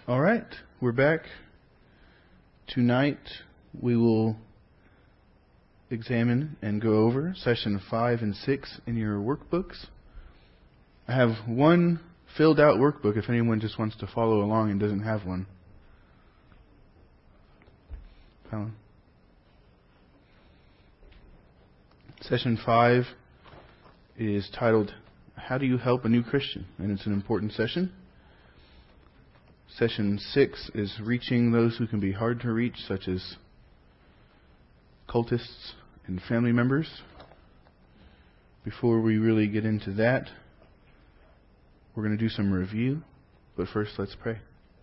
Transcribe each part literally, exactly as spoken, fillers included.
All right, we're back. Tonight we will examine and go over session five and six in your workbooks. I have one filled out workbook if anyone just wants to follow along and doesn't have one. Colin. Session five is titled, How Do You Help a New Christian? And it's an important session. Session six is reaching those who can be hard to reach, such as cultists and family members. Before we really get into that, we're going to do some review. But first, let's pray.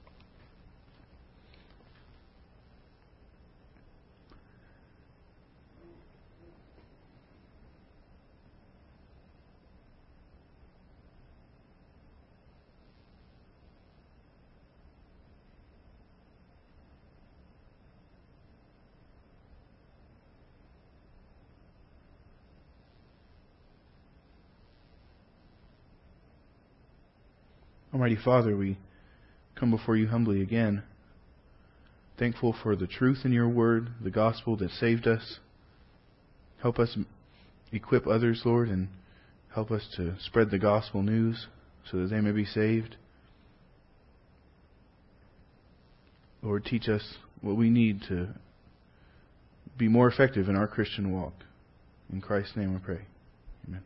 Almighty Father, we come before you humbly again, thankful for the truth in your word, the gospel that saved us. Help us equip others, Lord, and help us to spread the gospel news so that they may be saved. Lord, teach us what we need to be more effective in our Christian walk. In Christ's name we pray. Amen.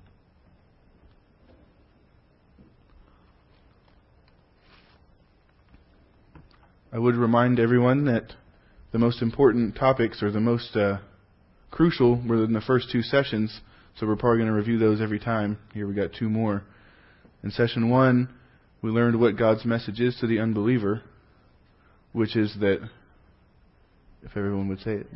I would remind everyone that the most important topics, or the most uh, crucial, were in the first two sessions, so we're probably going to review those every time. Here we got two more. In session one, we learned what God's message is to the unbeliever, which is that, if everyone would say it,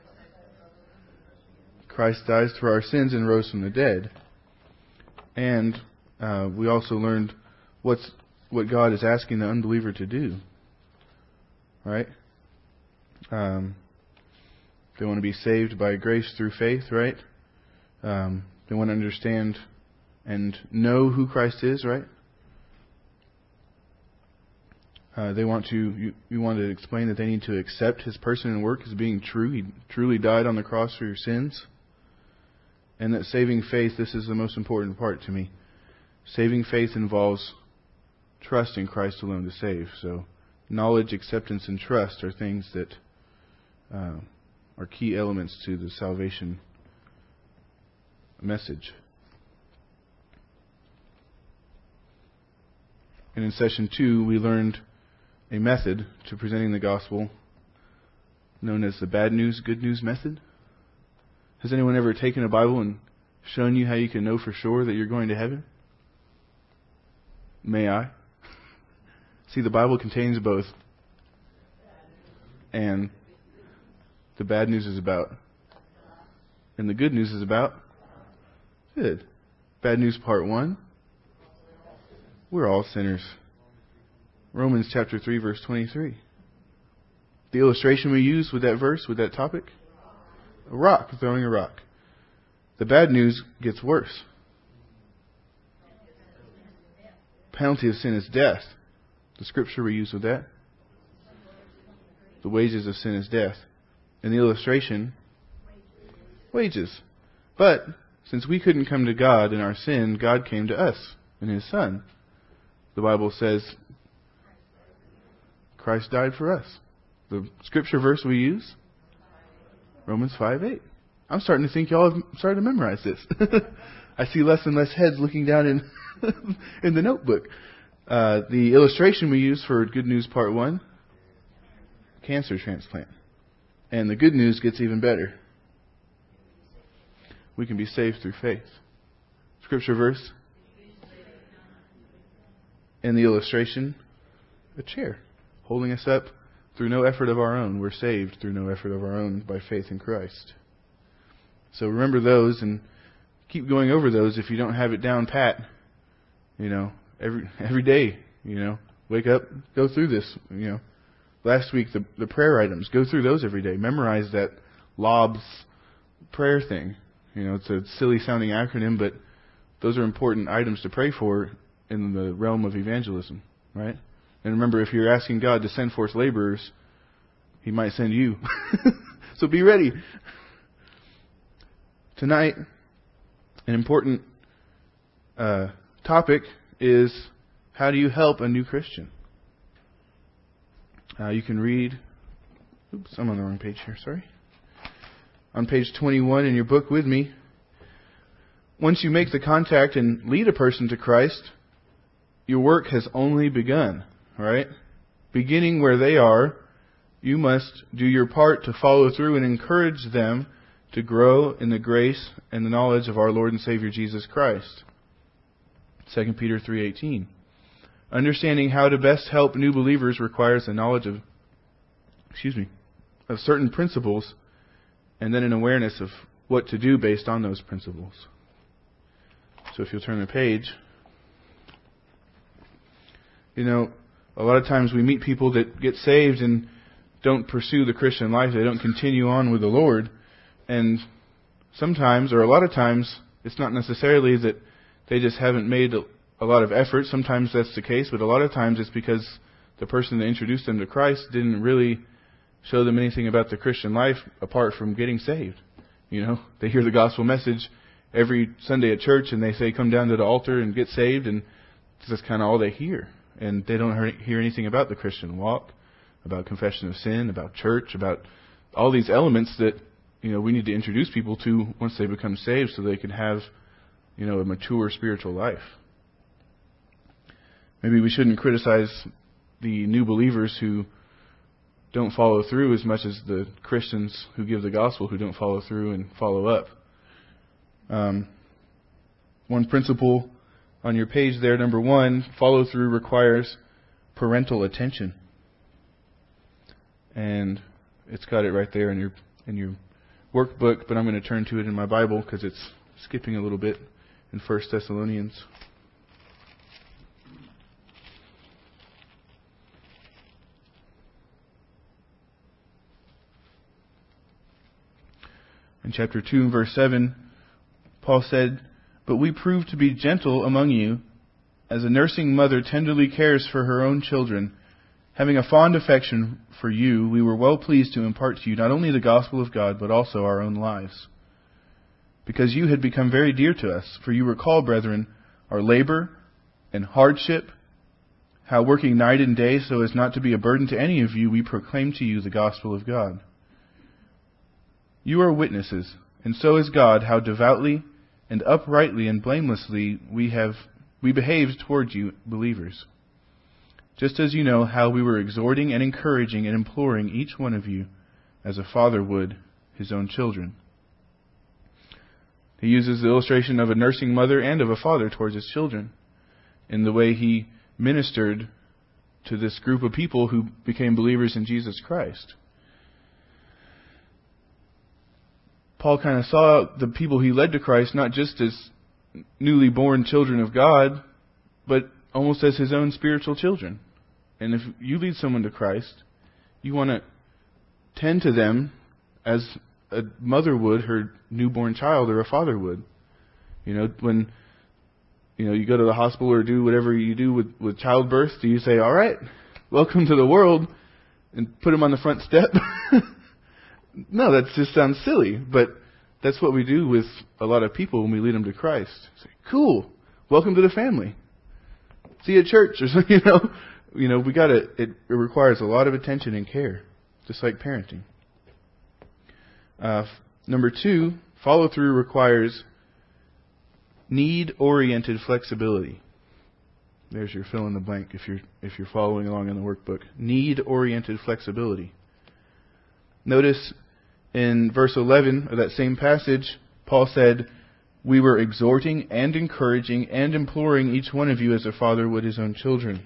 Christ dies for our sins and rose from the dead. And uh, we also learned what's what God is asking the unbeliever to do. Right? Um, they want to be saved by grace through faith, right? Um, they want to understand and know who Christ is, right? Uh, they want to. You, you want to explain that they need to accept His person and work as being true. He truly died on the cross for your sins, and that saving faith. This is the most important part to me. Saving faith involves trust in Christ alone to save. So. Knowledge, acceptance, and trust are things that uh, are key elements to the salvation message. And in session two, we learned a method to presenting the gospel known as the bad news, good news method. Has anyone ever taken a Bible and shown you how you can know for sure that you're going to heaven? May I? See, the Bible contains both. And the bad news is about. And the good news is about. Good. Bad news part one. We're all sinners. Romans chapter three, verse twenty-three. The illustration we use with that verse, with that topic? A rock, throwing a rock. The bad news gets worse. Penalty of sin is death. The scripture we use with that. The wages of sin is death. In the illustration, wages. But since we couldn't come to God in our sin, God came to us in His Son. The Bible says Christ died for us. The scripture verse we use, Romans five eight. I'm starting to think y'all have started to memorize this. I see less and less heads looking down in in the notebook. Uh, the illustration we use for good news part one, cancer transplant. And the good news gets even better. We can be saved through faith. Scripture verse. And the illustration, a chair, holding us up through no effort of our own. We're saved through no effort of our own by faith in Christ. So remember those and keep going over those if you don't have it down pat. You know, Every every day, you know, wake up, go through this, you know. Last week, the the prayer items, go through those every day. Memorize that LOBS prayer thing. You know, it's a silly sounding acronym, but those are important items to pray for in the realm of evangelism, right? And remember, if you're asking God to send forth laborers, He might send you. So be ready. Tonight, an important uh, topic is, how do you help a new Christian? Uh, you can read... Oops, I'm on the wrong page here, sorry. On page twenty-one in your book with me, once you make the contact and lead a person to Christ, your work has only begun, right? Beginning where they are, you must do your part to follow through and encourage them to grow in the grace and the knowledge of our Lord and Savior Jesus Christ. Second Peter three eighteen. Understanding how to best help new believers requires a knowledge of, excuse me, of certain principles, and then an awareness of what to do based on those principles. So if you'll turn the page, you know, a lot of times we meet people that get saved and don't pursue the Christian life. They don't continue on with the Lord. And sometimes, or a lot of times, it's not necessarily that they just haven't made a lot of effort. Sometimes that's the case, but a lot of times it's because the person that introduced them to Christ didn't really show them anything about the Christian life apart from getting saved. You know, they hear the gospel message every Sunday at church and they say, come down to the altar and get saved, and that's kind of all they hear. And they don't hear anything about the Christian walk, about confession of sin, about church, about all these elements that, you know, we need to introduce people to once they become saved so they can have, you know, a mature spiritual life. Maybe we shouldn't criticize the new believers who don't follow through as much as the Christians who give the gospel who don't follow through and follow up. Um, one principle on your page there, number one, follow through requires parental attention. And it's got it right there in your in your workbook, but I'm going to turn to it in my Bible because it's skipping a little bit in First Thessalonians. In chapter two and verse seven, Paul said, "But we prove to be gentle among you, as a nursing mother tenderly cares for her own children. Having a fond affection for you, we were well pleased to impart to you not only the gospel of God, but also our own lives. Because you had become very dear to us, for you recall, brethren, our labor and hardship, how working night and day so as not to be a burden to any of you, we proclaim to you the gospel of God. You are witnesses, and so is God, how devoutly and uprightly and blamelessly we have we behaved toward you believers. Just as you know how we were exhorting and encouraging and imploring each one of you as a father would his own children." He uses the illustration of a nursing mother and of a father towards his children in the way he ministered to this group of people who became believers in Jesus Christ. Paul kind of saw the people he led to Christ not just as newly born children of God, but almost as his own spiritual children. And if you lead someone to Christ, you want to tend to them as a mother would her newborn child or a father would. You know, when you know you go to the hospital or do whatever you do with, with childbirth, do you say, "All right, welcome to the world," and put them on the front step? No, that just sounds silly, but that's what we do with a lot of people when we lead them to Christ. Say, "Cool, welcome to the family. See you at church," or something. You know, you know, we got to. It, it requires a lot of attention and care, just like parenting. Uh, number two, follow through requires need-oriented flexibility. There's your fill in the blank if you're if you're following along in the workbook. Need-oriented flexibility. Notice in verse eleven of that same passage, Paul said, "We were exhorting and encouraging and imploring each one of you as a father would his own children."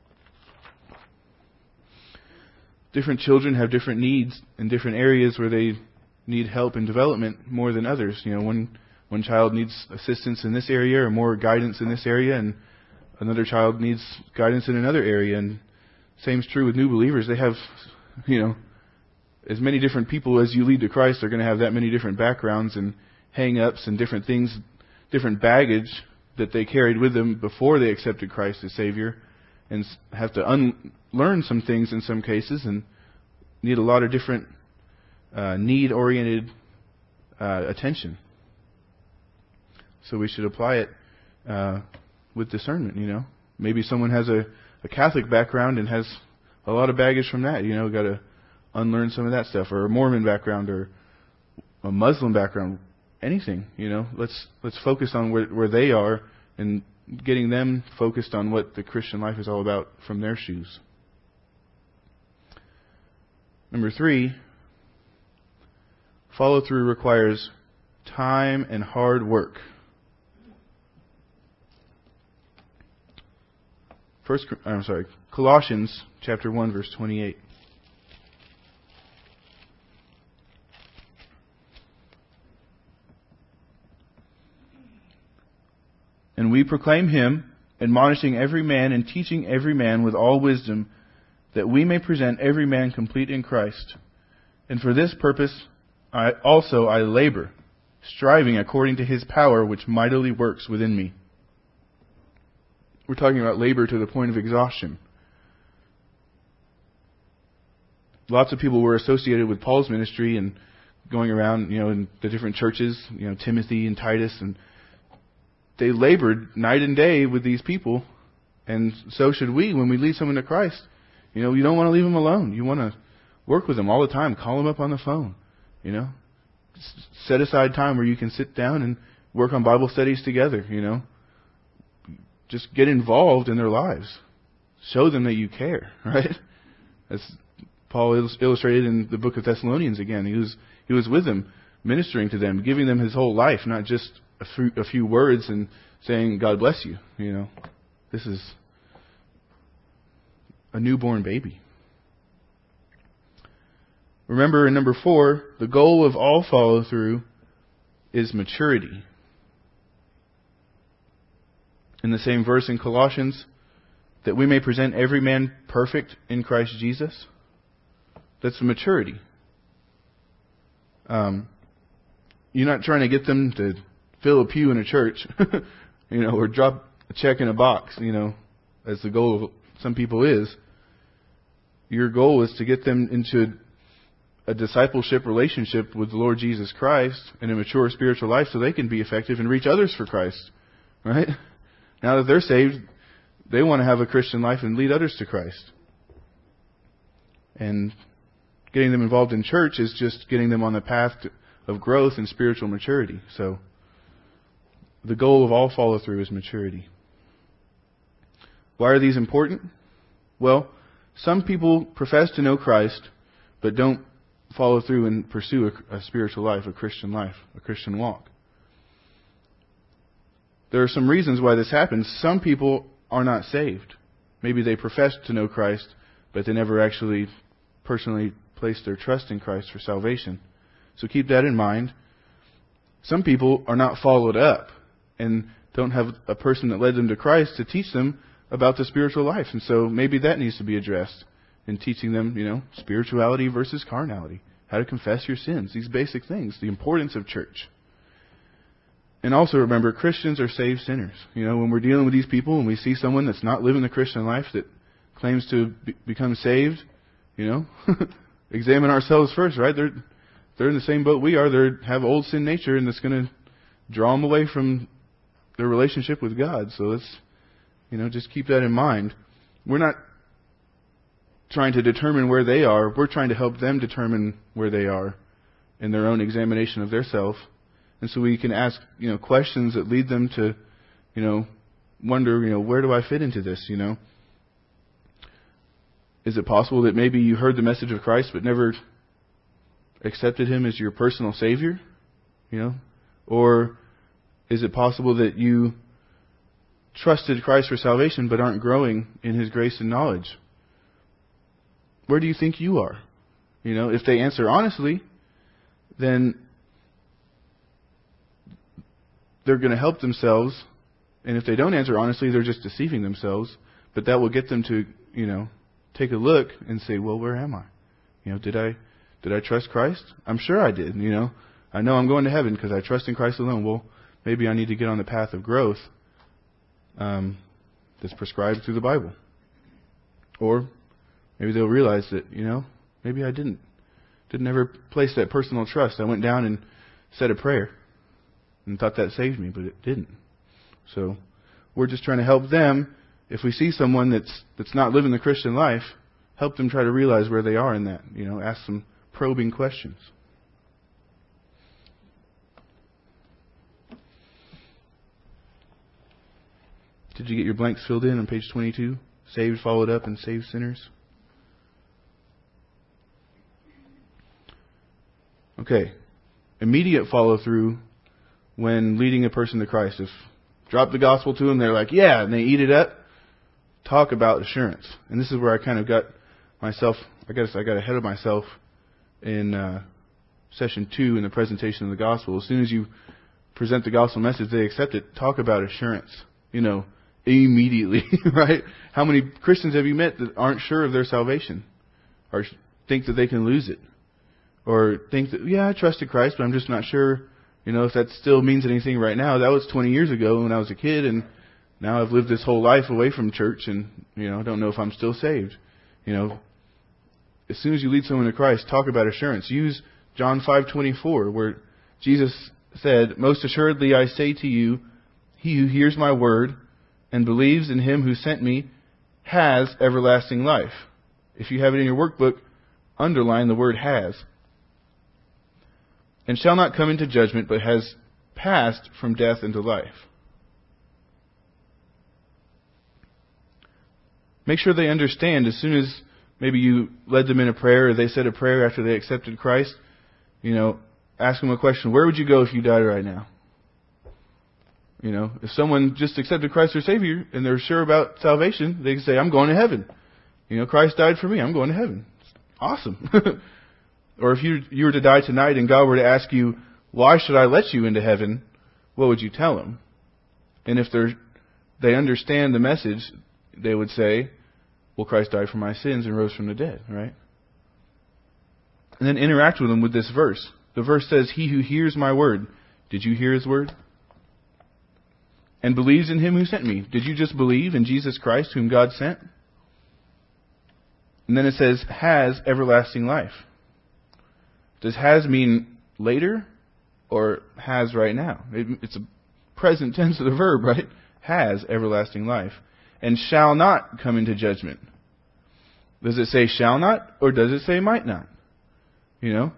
Different children have different needs in different areas where they need help and development more than others. You know, one one child needs assistance in this area or more guidance in this area, and another child needs guidance in another area. And same's true with new believers. They have, you know, as many different people as you lead to Christ are going to have that many different backgrounds and hang-ups and different things, different baggage that they carried with them before they accepted Christ as Savior. and have to unlearn some things in some cases, and need a lot of different uh, need-oriented uh, attention. So we should apply it uh, with discernment, you know. Maybe someone has a, a Catholic background and has a lot of baggage from that. You know, got to unlearn some of that stuff, or a Mormon background, or a Muslim background, anything. You know, let's let's focus on where where they are and getting them focused on what the Christian life is all about from their shoes. Number three, follow through requires time and hard work. First, I'm sorry, Colossians chapter one, verse twenty-eight. And we proclaim him, admonishing every man and teaching every man with all wisdom, that we may present every man complete in Christ. And for this purpose I also I labor, striving according to his power which mightily works within me. We're talking about labor to the point of exhaustion. Lots of people were associated with Paul's ministry and going around, you know, in the different churches, you know, Timothy and Titus, and they labored night and day with these people, and so should we when we lead someone to Christ. You know, you don't want to leave them alone. You want to work with them all the time. Call them up on the phone. You know, set aside time where you can sit down and work on Bible studies together. You know, just get involved in their lives. Show them that you care, right? As Paul illustrated in the book of Thessalonians again. He was he was with them, ministering to them, giving them his whole life, not just a few, a few words and saying, God bless you. You know, this is a newborn baby. Remember, in number four, the goal of all follow-through is maturity. In the same verse in Colossians, that we may present every man perfect in Christ Jesus. That's maturity. Um, you're not trying to get them to fill a pew in a church, you know, or drop a check in a box, you know, as the goal of some people is. Your goal is to get them into a discipleship relationship with the Lord Jesus Christ and a mature spiritual life so they can be effective and reach others for Christ, right? Now that they're saved, they want to have a Christian life and lead others to Christ. And getting them involved in church is just getting them on the path to, of growth and spiritual maturity. So the goal of all follow-through is maturity. Why are these important? Well, some people profess to know Christ, but don't follow through and pursue a, a spiritual life, a Christian life, a Christian walk. There are some reasons why this happens. Some people are not saved. Maybe they profess to know Christ, but they never actually personally place their trust in Christ for salvation. So keep that in mind. Some people are not followed up and don't have a person that led them to Christ to teach them about the spiritual life. And so maybe that needs to be addressed in teaching them, you know, spirituality versus carnality, how to confess your sins, these basic things, the importance of church. And also remember, Christians are saved sinners. You know, when we're dealing with these people and we see someone that's not living the Christian life that claims to be- become saved, you know, examine ourselves first, right? They're they're in the same boat we are. They have old sin nature, and that's going to draw them away from their relationship with God. So let's, you know, just keep that in mind. We're not trying to determine where they are. We're trying to help them determine where they are in their own examination of their self. And so we can ask, you know, questions that lead them to, you know, wonder, you know, where do I fit into this, you know? Is it possible that maybe you heard the message of Christ but never accepted Him as your personal Savior? You know? Or is it possible that you trusted Christ for salvation but aren't growing in His grace and knowledge? Where do you think you are? You know, if they answer honestly, then they're going to help themselves. And if they don't answer honestly, they're just deceiving themselves. But that will get them to, you know, take a look and say, well, where am I? You know, did I did I trust Christ? I'm sure I did, you know. I know I'm going to heaven because I trust in Christ alone. Well, maybe I need to get on the path of growth um, that's prescribed through the Bible. Or maybe they'll realize that, you know, maybe I didn't. Didn't ever place that personal trust. I went down and said a prayer and thought that saved me, but it didn't. So we're just trying to help them. If we see someone that's that's not living the Christian life, help them try to realize where they are in that. You know, ask some probing questions. Did you get your blanks filled in on page twenty-two? Saved, followed up, and saved sinners. Okay. Immediate follow through when leading a person to Christ. If drop the gospel to them, they're like, yeah, and they eat it up. Talk about assurance. And this is where I kind of got myself, I guess I got ahead of myself in uh, session two in the presentation of the gospel. As soon as you present the gospel message, they accept it. Talk about assurance. You know, immediately, right? How many Christians have you met that aren't sure of their salvation? Or think that they can lose it? Or think that, yeah, I trusted Christ, but I'm just not sure, you know, if that still means anything right now. That was twenty years ago when I was a kid, and now I've lived this whole life away from church, and, you know, I don't know if I'm still saved. You know, as soon as you lead someone to Christ, talk about assurance. Use John five twenty-four, where Jesus said, "Most assuredly I say to you, he who hears my word and believes in him who sent me has everlasting life." If you have it in your workbook, underline the word has. "And shall not come into judgment, but has passed from death into life." Make sure they understand as soon as maybe you led them in a prayer or they said a prayer after they accepted Christ, you know, ask them a question. Where would you go if you died right now? You know, if someone just accepted Christ their Savior and they're sure about salvation, they can say, I'm going to heaven. You know, Christ died for me. I'm going to heaven. Awesome. Or if you you were to die tonight and God were to ask you, why should I let you into heaven? What would you tell him? And if they're, they understand the message, they would say, well, Christ died for my sins and rose from the dead, right? And then interact with them with this verse. The verse says, he who hears my word. Did you hear his word? And believes in him who sent me. Did you just believe in Jesus Christ whom God sent? And then it says, has everlasting life. Does has mean later or has right now? It, it's a present tense of the verb, right? Has everlasting life. And shall not come into judgment. Does it say shall not or does it say might not? You know?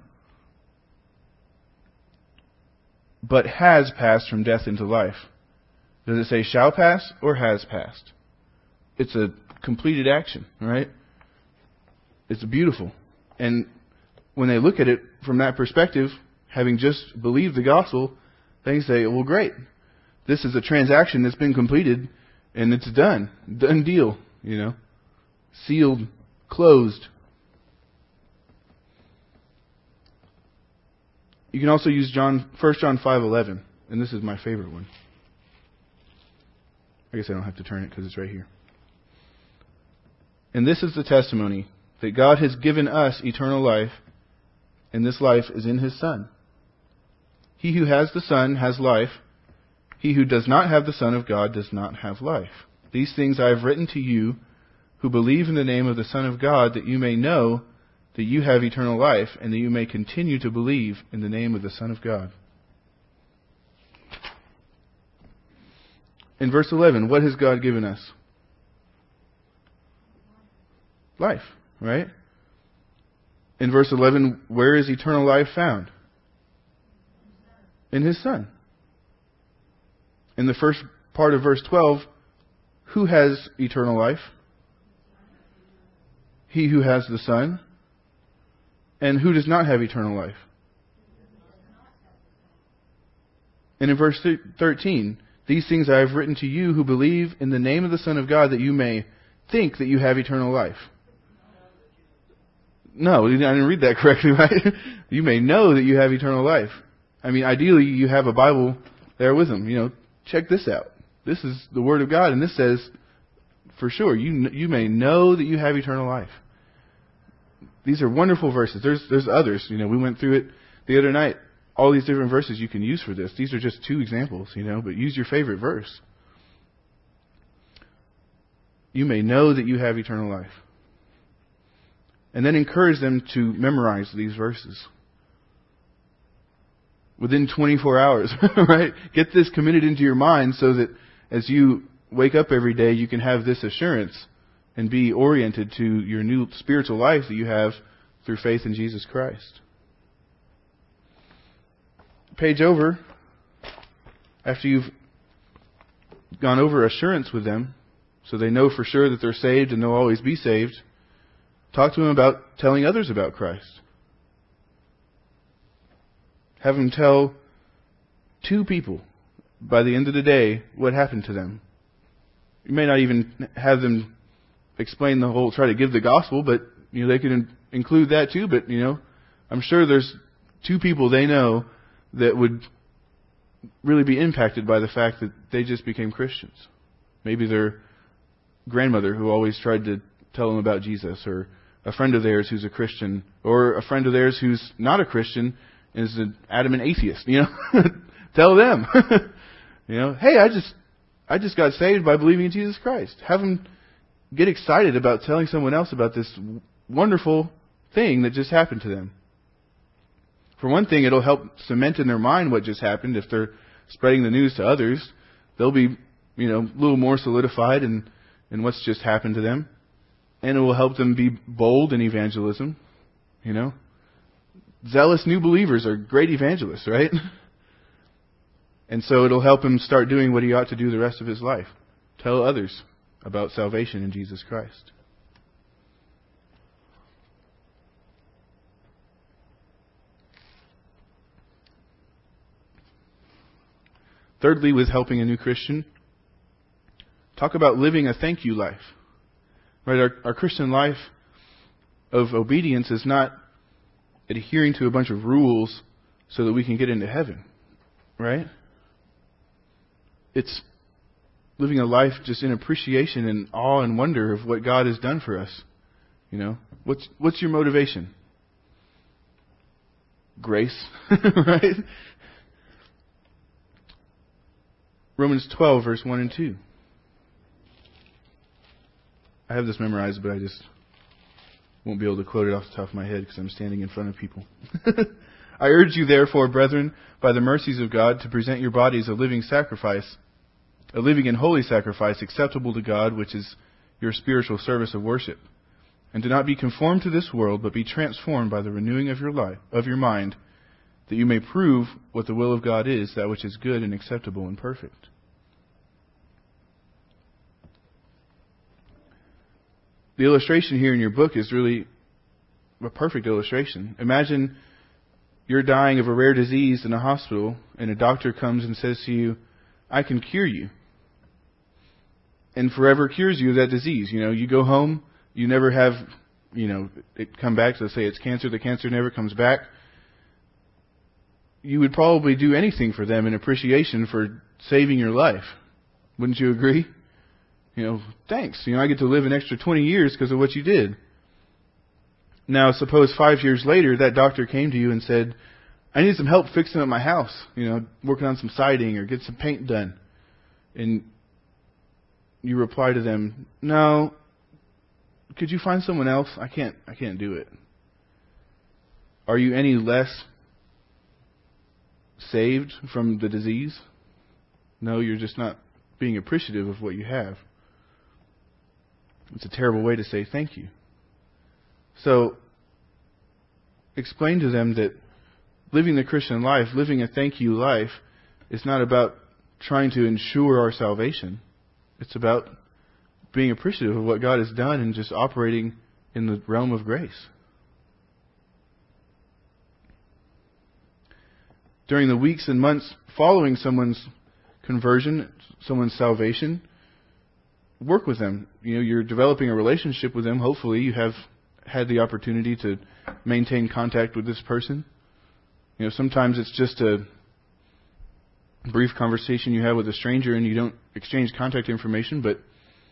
But has passed from death into life. Does it say shall pass or has passed? It's a completed action, right? It's beautiful. And when they look at it from that perspective, having just believed the gospel, they say, well, great. This is a transaction that's been completed and it's done. Done deal, you know. Sealed, closed. You can also use John First John five eleven, and this is my favorite one. I guess I don't have to turn it because it's right here. And this is the testimony, that God has given us eternal life, and this life is in His Son. He who has the Son has life. He who does not have the Son of God does not have life. These things I have written to you who believe in the name of the Son of God, that you may know that you have eternal life, and that you may continue to believe in the name of the Son of God. In verse eleven, what has God given us? Life, right? In verse eleven, where is eternal life found? In His Son. In the first part of verse twelve, who has eternal life? He who has the Son. And who does not have eternal life? And in verse thirteen, these things I have written to you who believe in the name of the Son of God, that you may think that you have eternal life. No, I didn't read that correctly, right? You may know that you have eternal life. I mean, ideally, you have a Bible there with them. You know, check this out. This is the Word of God, and this says, for sure, you you may know that you have eternal life. These are wonderful verses. There's there's others. You know, we went through it the other night. All these different verses you can use for this. These are just two examples, you know, but use your favorite verse. You may know that you have eternal life. And then encourage them to memorize these verses. Within twenty-four hours, right? Get this committed into your mind so that as you wake up every day, you can have this assurance and be oriented to your new spiritual life that you have through faith in Jesus Christ. Page over, after you've gone over assurance with them, so they know for sure that they're saved and they'll always be saved, talk to them about telling others about Christ. Have them tell two people by the end of the day what happened to them. You may not even have them explain the whole, try to give the gospel, but you know they can in, include that too. But you know, I'm sure there's two people they know that would really be impacted by the fact that they just became Christians. Maybe their grandmother who always tried to tell them about Jesus, or a friend of theirs who's a Christian, or a friend of theirs who's not a Christian and is an adamant atheist. You know, tell them. You know, hey, I just I just got saved by believing in Jesus Christ. Have them get excited about telling someone else about this wonderful thing that just happened to them. For one thing, it'll help cement in their mind what just happened. If they're spreading the news to others, they'll be, you know, a little more solidified in, in what's just happened to them. And it will help them be bold in evangelism. You know, zealous new believers are great evangelists, right? And so it'll help him start doing what he ought to do the rest of his life. Tell others about salvation in Jesus Christ. Thirdly, with helping a new Christian, talk about living a thank you life. Right? Our, our Christian life of obedience is not adhering to a bunch of rules so that we can get into heaven. Right? It's living a life just in appreciation and awe and wonder of what God has done for us. You know, what's what's your motivation? Grace, right? Romans twelve, verse one and two. I have this memorized, but I just won't be able to quote it off the top of my head because I'm standing in front of people. I urge you, therefore, brethren, by the mercies of God, to present your bodies a living sacrifice, a living and holy sacrifice acceptable to God, which is your spiritual service of worship. And do not be conformed to this world, but be transformed by the renewing of your life, of your mind, that you may prove what the will of God is, that which is good and acceptable and perfect. The illustration here in your book is really a perfect illustration. Imagine you're dying of a rare disease in a hospital, and a doctor comes and says to you, I can cure you. And forever cures you of that disease. You know, you go home, you never have, you know, it come back. So say it's cancer, the cancer never comes back. You would probably do anything for them in appreciation for saving your life. Wouldn't you agree? You know, thanks. You know, I get to live an extra twenty years because of what you did. Now, suppose five years later, that doctor came to you and said, I need some help fixing up my house. You know, working on some siding or get some paint done. And you reply to them, no, could you find someone else? I can't, I can't do it. Are you any less saved from the disease? No, you're just not being appreciative of what you have. It's a terrible way to say thank you. So, explain to them that living the Christian life, living a thank you life, is not about trying to ensure our salvation. It's about being appreciative of what God has done and just operating in the realm of grace. During the weeks and months following someone's conversion, someone's salvation, work with them. You know, you're developing a relationship with them. Hopefully you have had the opportunity to maintain contact with this person. You know, sometimes it's just a brief conversation you have with a stranger and you don't exchange contact information, but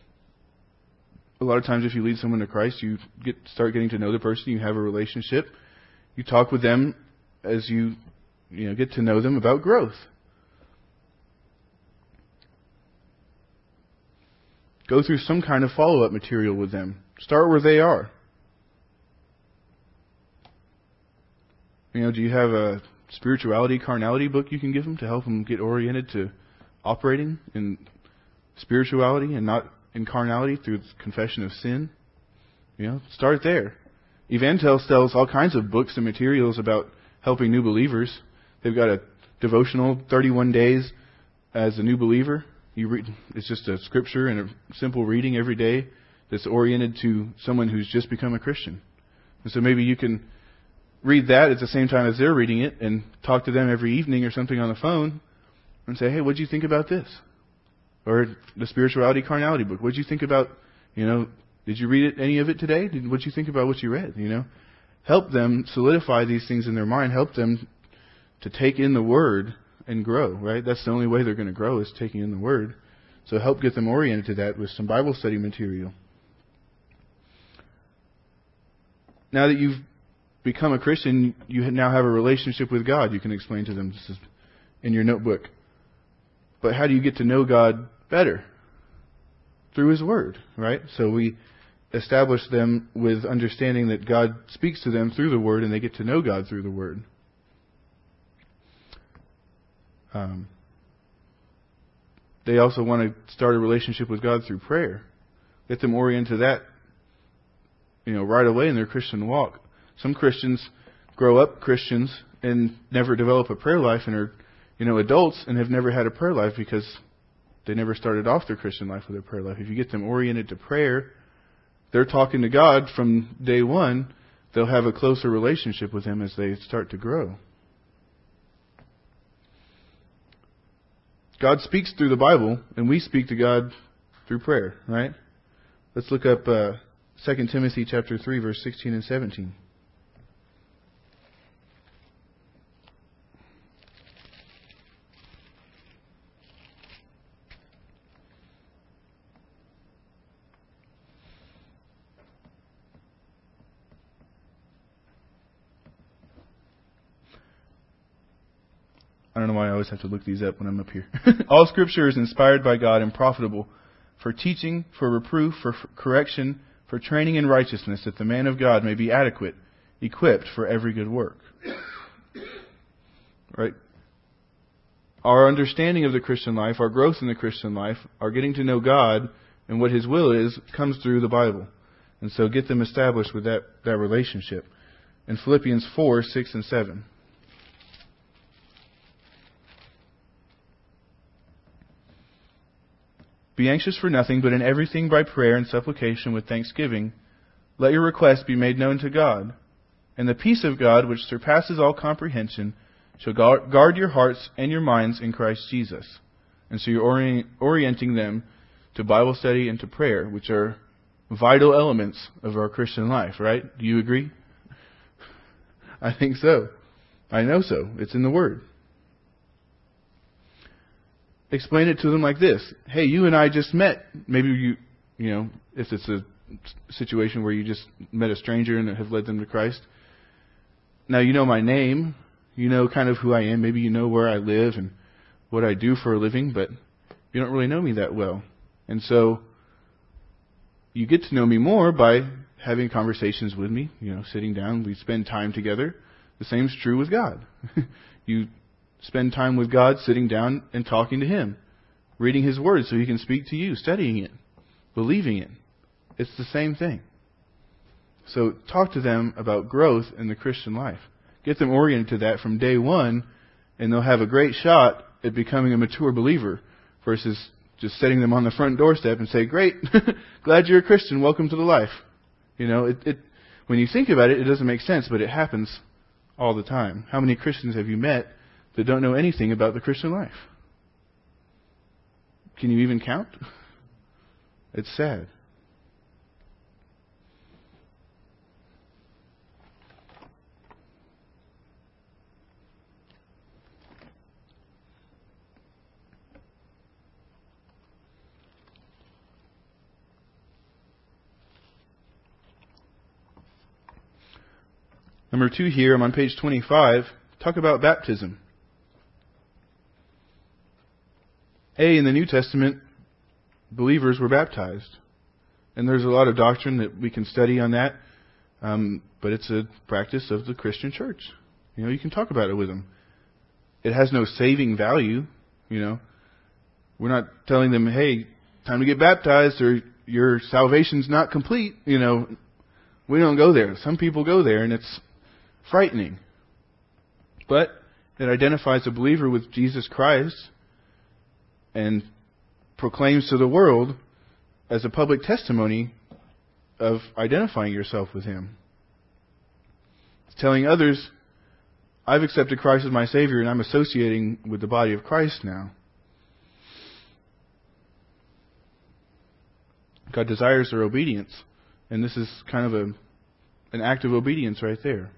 a lot of times if you lead someone to Christ, you get start getting to know the person, you have a relationship. You talk with them as you, you know, get to know them about growth. Go through some kind of follow-up material with them. Start where they are. You know, do you have a spirituality, carnality book you can give them to help them get oriented to operating in spirituality and not in carnality through confession of sin? You know, start there. Evantel sells all kinds of books and materials about helping new believers. They've got a devotional, thirty-one days as a new believer. You read, it's just a scripture and a simple reading every day that's oriented to someone who's just become a Christian. And so maybe you can read that at the same time as they're reading it and talk to them every evening or something on the phone and say, hey, what did you think about this? Or the spirituality, carnality book. What did you think about, you know, did you read it, any of it today? What did you think about what you read? You know, help them solidify these things in their mind. Help them to take in the Word and grow, right? That's the only way they're going to grow, is taking in the Word. So help get them oriented to that with some Bible study material. Now that you've become a Christian, you now have a relationship with God. You can explain to them. This is in your notebook. But how do you get to know God better? Through His Word, right? So we establish them with understanding that God speaks to them through the Word, and they get to know God through the Word. Um, they also want to start a relationship with God through prayer. Get them oriented to that, you know, right away in their Christian walk. Some Christians grow up Christians and never develop a prayer life, and are, you know, adults and have never had a prayer life because they never started off their Christian life with a prayer life. If you get them oriented to prayer, they're talking to God from day one. They'll have a closer relationship with Him as they start to grow. God speaks through the Bible, and we speak to God through prayer, right? Let's look up uh, Second Timothy chapter three, verse sixteen and seventeen. I don't know why I always have to look these up when I'm up here. All Scripture is inspired by God and profitable for teaching, for reproof, for correction, for training in righteousness, that the man of God may be adequate, equipped for every good work. Right? Our understanding of the Christian life, our growth in the Christian life, our getting to know God and what His will is, comes through the Bible. And so get them established with that, that relationship. In Philippians four, six and seven. Be anxious for nothing, but in everything by prayer and supplication with thanksgiving, let your requests be made known to God. And the peace of God, which surpasses all comprehension, shall guard your hearts and your minds in Christ Jesus. And so you're orient, orienting them to Bible study and to prayer, which are vital elements of our Christian life, right? Do you agree? I think so. I know so. It's in the Word. Explain it to them like this. Hey, you and I just met. Maybe you, you know, if it's a situation where you just met a stranger and have led them to Christ. Now you know my name. You know kind of who I am. Maybe you know where I live and what I do for a living, but you don't really know me that well. And so you get to know me more by having conversations with me, you know, sitting down. We spend time together. The same is true with God. You spend time with God, sitting down and talking to Him, reading His Word so He can speak to you, studying it, believing it. It's the same thing. So talk to them about growth in the Christian life. Get them oriented to that from day one, and they'll have a great shot at becoming a mature believer versus just setting them on the front doorstep and say, great, glad you're a Christian, welcome to the life. You know, it, it when you think about it, it doesn't make sense, but it happens all the time. How many Christians have you met that don't know anything about the Christian life? Can you even count? It's sad. Number two here, I'm on page twenty-five. Talk about baptism. A, in the New Testament, believers were baptized. And there's a lot of doctrine that we can study on that. Um, but it's a practice of the Christian church. You know, you can talk about it with them. It has no saving value, you know. We're not telling them, hey, time to get baptized or your salvation's not complete, you know. We don't go there. Some people go there and it's frightening. But it identifies a believer with Jesus Christ and proclaims to the world as a public testimony of identifying yourself with Him. It's telling others, I've accepted Christ as my Savior and I'm associating with the body of Christ now. God desires their obedience. And this is kind of a an act of obedience right there.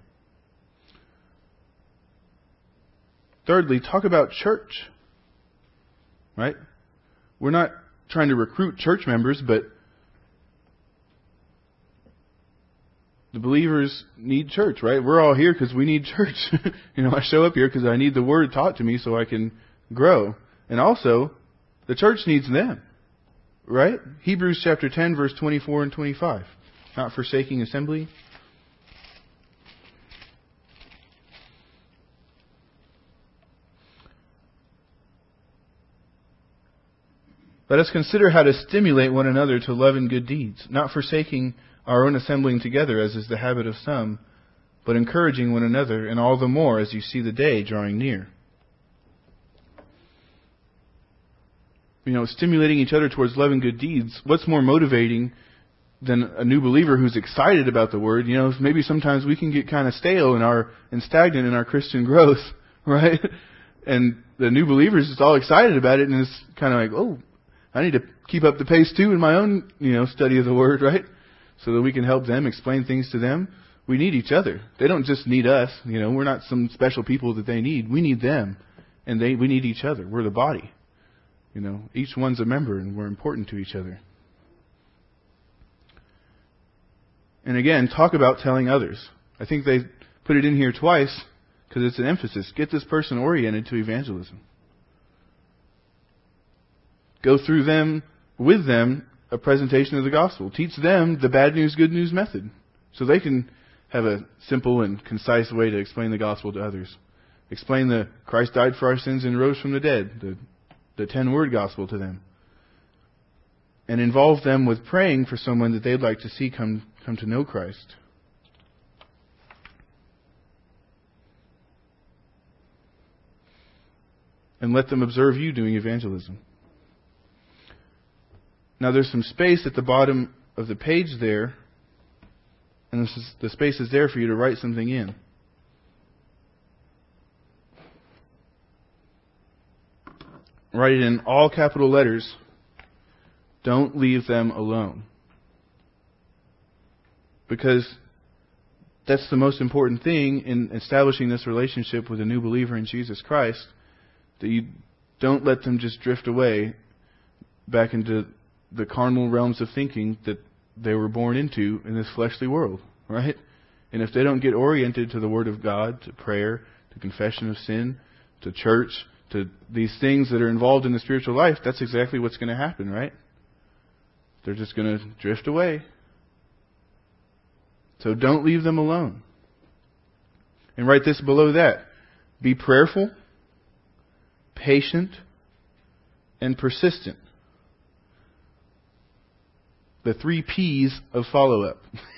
Thirdly, talk about church. Right? We're not trying to recruit church members, but the believers need church, right? We're all here because we need church. You know, I show up here because I need the Word taught to me so I can grow. And also, the church needs them. Right? Hebrews chapter ten, verse twenty-four and twenty-five. Not forsaking assembly. Let us consider how to stimulate one another to love and good deeds, not forsaking our own assembling together, as is the habit of some, but encouraging one another, and all the more as you see the day drawing near. You know, stimulating each other towards love and good deeds. What's more motivating than a new believer who's excited about the Word? You know, maybe sometimes we can get kind of stale in our and stagnant in our Christian growth, right? And the new believer's just all excited about it, and it's kind of like, oh, I need to keep up the pace too in my own, you know, study of the Word, right? So that we can help them, explain things to them. We need each other. They don't just need us. You know, we're not some special people that they need. We need them, and they we need each other. We're the body. You know, each one's a member, and we're important to each other. And again, talk about telling others. I think they put it in here twice because it's an emphasis. Get this person oriented to evangelism. Go through them, with them, a presentation of the gospel. Teach them the bad news, good news method so they can have a simple and concise way to explain the gospel to others. Explain the Christ died for our sins and rose from the dead, the, the ten-word gospel to them. And involve them with praying for someone that they'd like to see come, come to know Christ. And let them observe you doing evangelism. Now there's some space at the bottom of the page there, and this is, the space is there for you to write something in. Write it in all capital letters. Don't leave them alone. Because that's the most important thing in establishing this relationship with a new believer in Jesus Christ, that you don't let them just drift away back into the carnal realms of thinking that they were born into in this fleshly world, right? And if they don't get oriented to the Word of God, to prayer, to confession of sin, to church, to these things that are involved in the spiritual life, that's exactly what's going to happen, right? They're just going to drift away. So don't leave them alone. And write this below that. Be prayerful, patient, and persistent. The three P's of follow-up.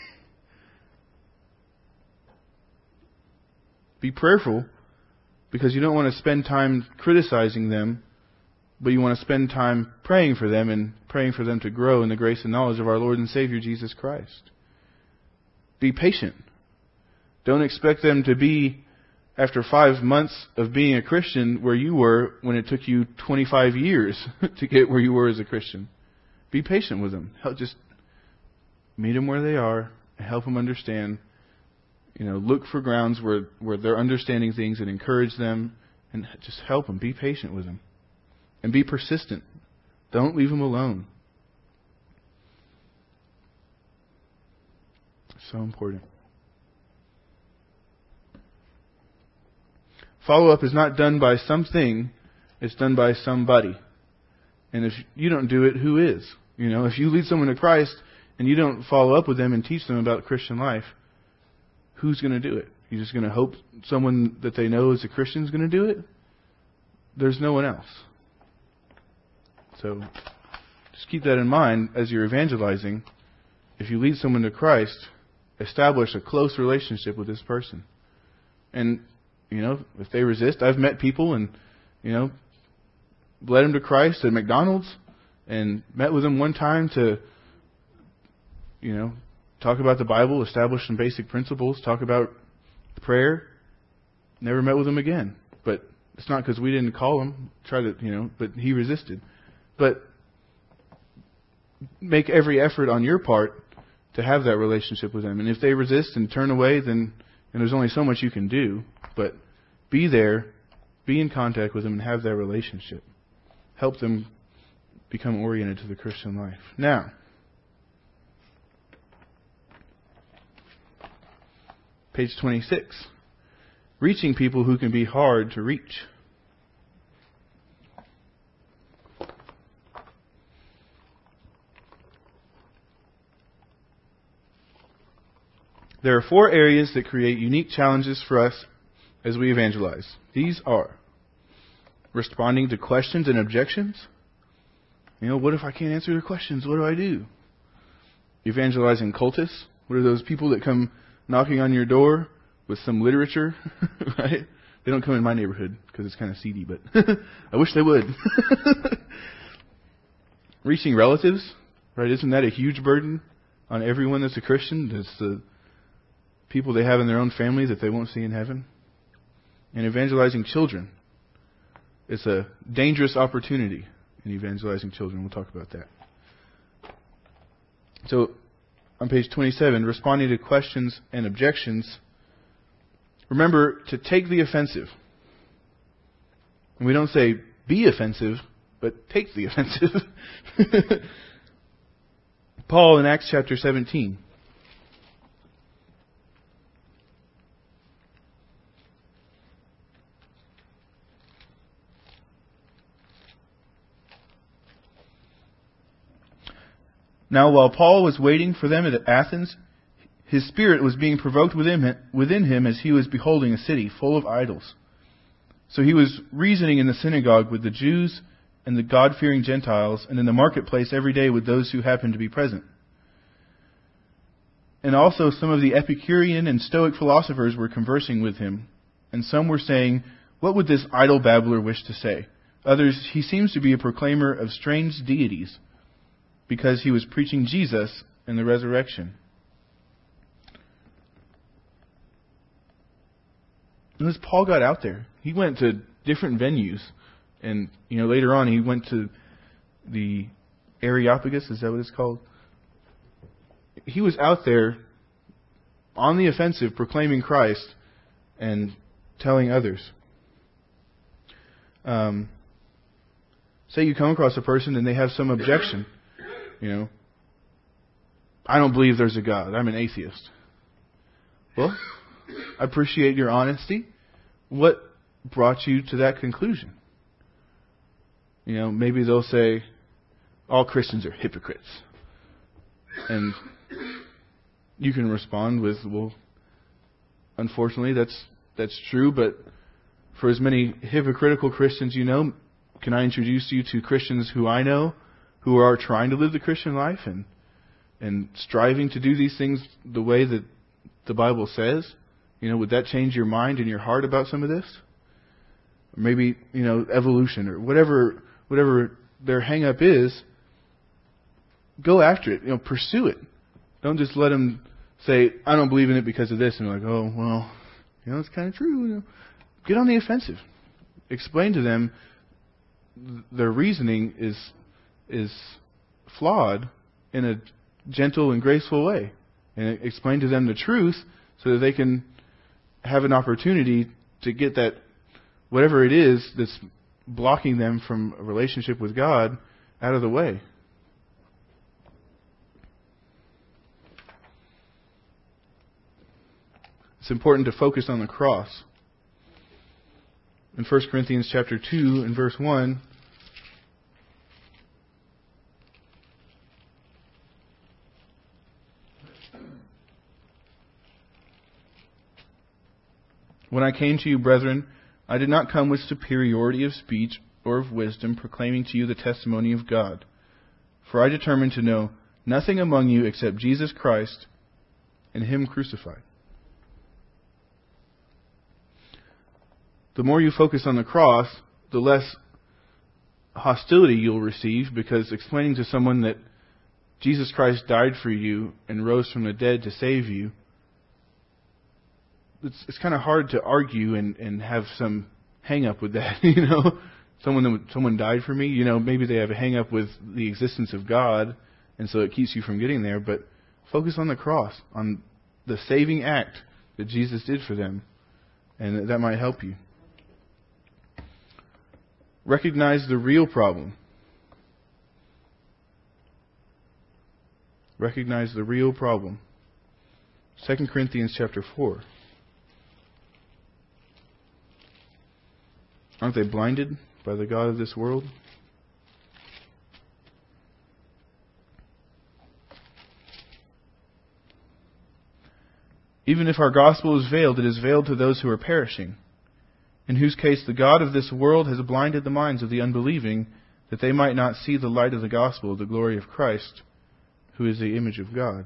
Be prayerful because you don't want to spend time criticizing them, but you want to spend time praying for them and praying for them to grow in the grace and knowledge of our Lord and Savior Jesus Christ. Be patient. Don't expect them to be, after five months of being a Christian, where you were when it took you twenty-five years to get where you were as a Christian. Be patient with them. Help, just meet them where they are and help them understand. You know, look for grounds where, where they're understanding things and encourage them and just help them. Be patient with them. And be persistent. Don't leave them alone. So important. Follow-up is not done by something. It's done by somebody. And if you don't do it, who is? You know, if you lead someone to Christ and you don't follow up with them and teach them about Christian life, who's going to do it? You're just going to hope someone that they know is a Christian is going to do it? There's no one else. So just keep that in mind as you're evangelizing. If you lead someone to Christ, establish a close relationship with this person. And, you know, if they resist, I've met people and, you know, led them to Christ at McDonald's and met with them one time to, you know, talk about the Bible, establish some basic principles, talk about prayer. Never met with them again. But it's not because we didn't call him, try to, you know, but he resisted. But make every effort on your part to have that relationship with them. And if they resist and turn away, then and there's only so much you can do. But be there, be in contact with them, and have that relationship. Help them become oriented to the Christian life. Now, page twenty-six. Reaching people who can be hard to reach. There are four areas that create unique challenges for us as we evangelize. These are responding to questions and objections. You know, what if I can't answer the questions? What do I do? Evangelizing cultists. What are those people that come knocking on your door with some literature? Right? They don't come in my neighborhood because it's kind of seedy, but I wish they would. Reaching relatives. Right? Isn't that a huge burden on everyone that's a Christian? It's the people they have in their own families that they won't see in heaven. And evangelizing children. It's a dangerous opportunity in evangelizing children. We'll talk about that. So, on page twenty-seven, responding to questions and objections. Remember to take the offensive. And we don't say be offensive, but take the offensive. Paul in Acts chapter seventeen. Now, while Paul was waiting for them at Athens, his spirit was being provoked within him, within him as he was beholding a city full of idols. So he was reasoning in the synagogue with the Jews and the God-fearing Gentiles, and in the marketplace every day with those who happened to be present. And also some of the Epicurean and Stoic philosophers were conversing with him, and some were saying, "What would this idle babbler wish to say?" Others, "He seems to be a proclaimer of strange deities," because he was preaching Jesus and the resurrection. And as Paul got out there, he went to different venues. And, you know, later on he went to the Areopagus, is that what it's called? He was out there on the offensive proclaiming Christ and telling others. Um, say you come across a person and they have some objection. You know, I don't believe there's a God. I'm an atheist. Well, I appreciate your honesty. What brought you to that conclusion? You know, maybe they'll say, all Christians are hypocrites. And you can respond with, well, unfortunately, that's that's true, but for as many hypocritical Christians you know, can I introduce you to Christians who I know who are trying to live the Christian life and and striving to do these things the way that the Bible says? You know, would that change your mind and your heart about some of this? Or maybe, you know, evolution or whatever whatever their hang-up is, go after it. You know, pursue it. Don't just let them say, I don't believe in it because of this. And you're like, oh, well, you know, it's kind of true. You know. Get on the offensive. Explain to them their reasoning is is flawed in a gentle and graceful way. And explain to them the truth so that they can have an opportunity to get that, whatever it is that's blocking them from a relationship with God, out of the way. It's important to focus on the cross. In First Corinthians chapter two and verse one, When I came to you, brethren, I did not come with superiority of speech or of wisdom, proclaiming to you the testimony of God. For I determined to know nothing among you except Jesus Christ and Him crucified. The more you focus on the cross, the less hostility you'll receive, because explaining to someone that Jesus Christ died for you and rose from the dead to save you, it's, it's kind of hard to argue and, and have some hang up with that. You know, someone someone died for me. You know, maybe they have a hang up with the existence of God, and so it keeps you from getting there. But focus on the cross, on the saving act that Jesus did for them, and that might help you. Recognize the real problem. Recognize the real problem. Second Corinthians chapter four. Aren't they blinded by the god of this world? Even if our gospel is veiled, it is veiled to those who are perishing, in whose case the god of this world has blinded the minds of the unbelieving, that they might not see the light of the gospel of the glory of Christ, who is the image of God.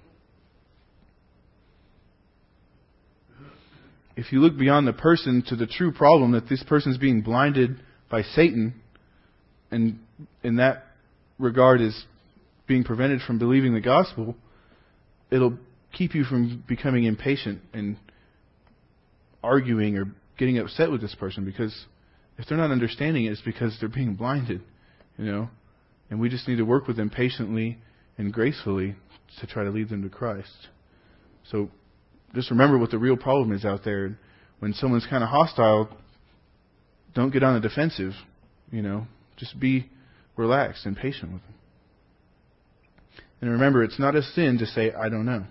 If you look beyond the person to the true problem, that this person is being blinded by Satan, and in that regard is being prevented from believing the gospel, it'll keep you from becoming impatient and arguing or getting upset with this person, because if they're not understanding it, it's because they're being blinded, you know. And we just need to work with them patiently and gracefully to try to lead them to Christ. So just remember what the real problem is out there. When someone's kind of hostile, don't get on the defensive, you know. Just be relaxed and patient with them. And remember, it's not a sin to say, I don't know.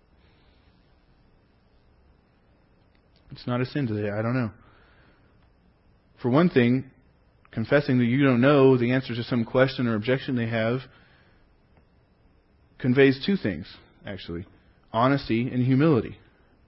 It's not a sin to say, I don't know. For one thing, confessing that you don't know the answer to some question or objection they have conveys two things, actually. Honesty and humility.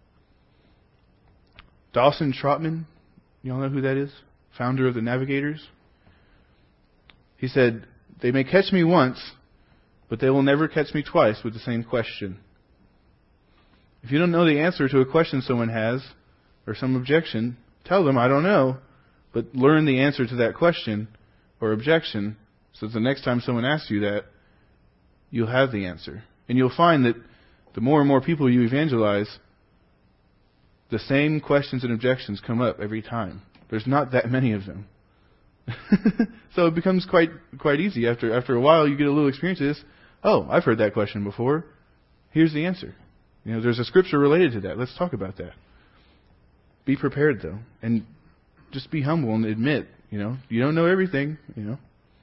Dawson Trotman, you all know who that is? Founder of the Navigators. He said, they may catch me once, but they will never catch me twice with the same question. If you don't know the answer to a question someone has, or some objection, tell them, I don't know, but learn the answer to that question or objection, so that the next time someone asks you that, you'll have the answer. And you'll find that the more and more people you evangelize, the same questions and objections come up every time. There's not that many of them. So it becomes quite quite easy. After after a while, you get a little experience of this. Oh, I've heard that question before. Here's the answer. You know, there's a scripture related to that. Let's talk about that. Be prepared, though, and just be humble and admit, you know, you don't know everything, you know.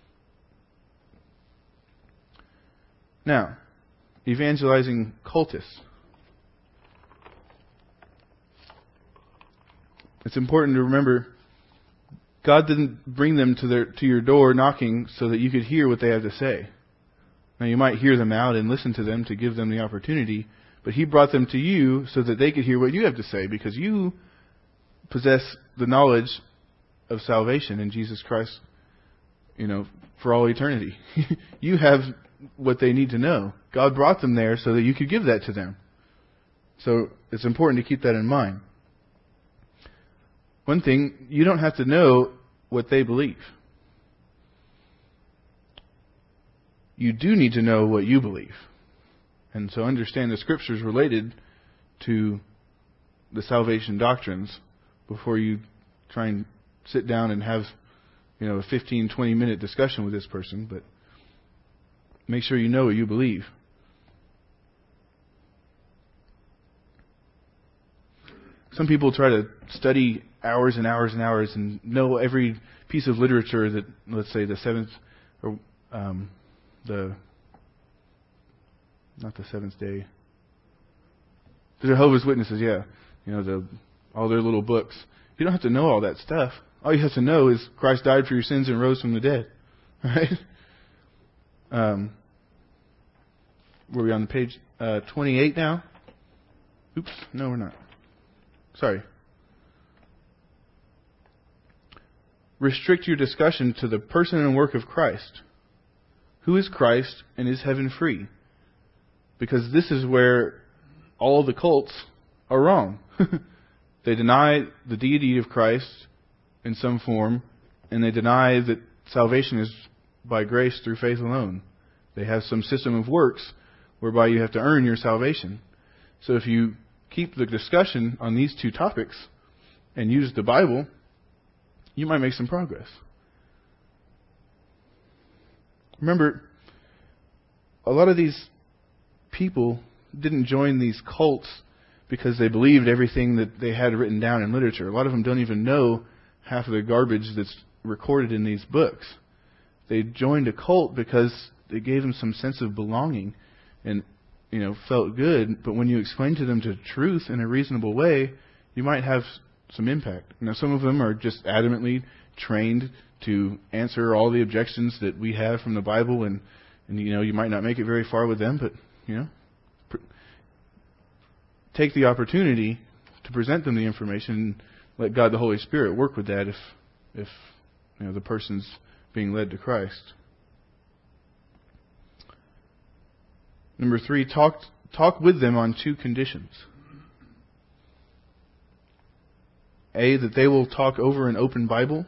Now, evangelizing cultists. It's important to remember, God didn't bring them to their to your door knocking so that you could hear what they have to say. Now, you might hear them out and listen to them to give them the opportunity, but He brought them to you so that they could hear what you have to say, because you possess the knowledge of salvation in Jesus Christ, you know, for all eternity. You have what they need to know. God brought them there so that you could give that to them. So it's important to keep that in mind. One thing, you don't have to know what they believe. You do need to know what you believe. And so understand the Scriptures related to the salvation doctrines before you try and sit down and have, you know, a fifteen, twenty minute discussion with this person. But make sure you know what you believe. Some people try to study hours and hours and hours and know every piece of literature that, let's say, the seventh, or um, the, not the Seventh Day, the Jehovah's Witnesses, yeah, you know, the all their little books. You don't have to know all that stuff. All you have to know is Christ died for your sins and rose from the dead, right? Um, were we on the page uh, twenty-eight now? Oops, no, we're not. Sorry. restrict your discussion to the person and work of Christ. Who is Christ, and is heaven free? Because this is where all the cults are wrong. They deny the deity of Christ in some form, and they deny that salvation is by grace through faith alone. They have some system of works whereby you have to earn your salvation. So if you keep the discussion on these two topics and use the Bible, you might make some progress. Remember, a lot of these people didn't join these cults because they believed everything that they had written down in literature. A lot of them don't even know half of the garbage that's recorded in these books. They joined a cult because it gave them some sense of belonging and, you know, felt good. But when you explain to them the truth in a reasonable way, you might have some impact. Now, some of them are just adamantly trained to answer all the objections that we have from the Bible, and, and you know, you might not make it very far with them, but, you know, pr- take the opportunity to present them the information and let God the Holy Spirit work with that if, if you know, the person's being led to Christ. Number three, talk, talk with them on two conditions. A, that they will talk over an open Bible.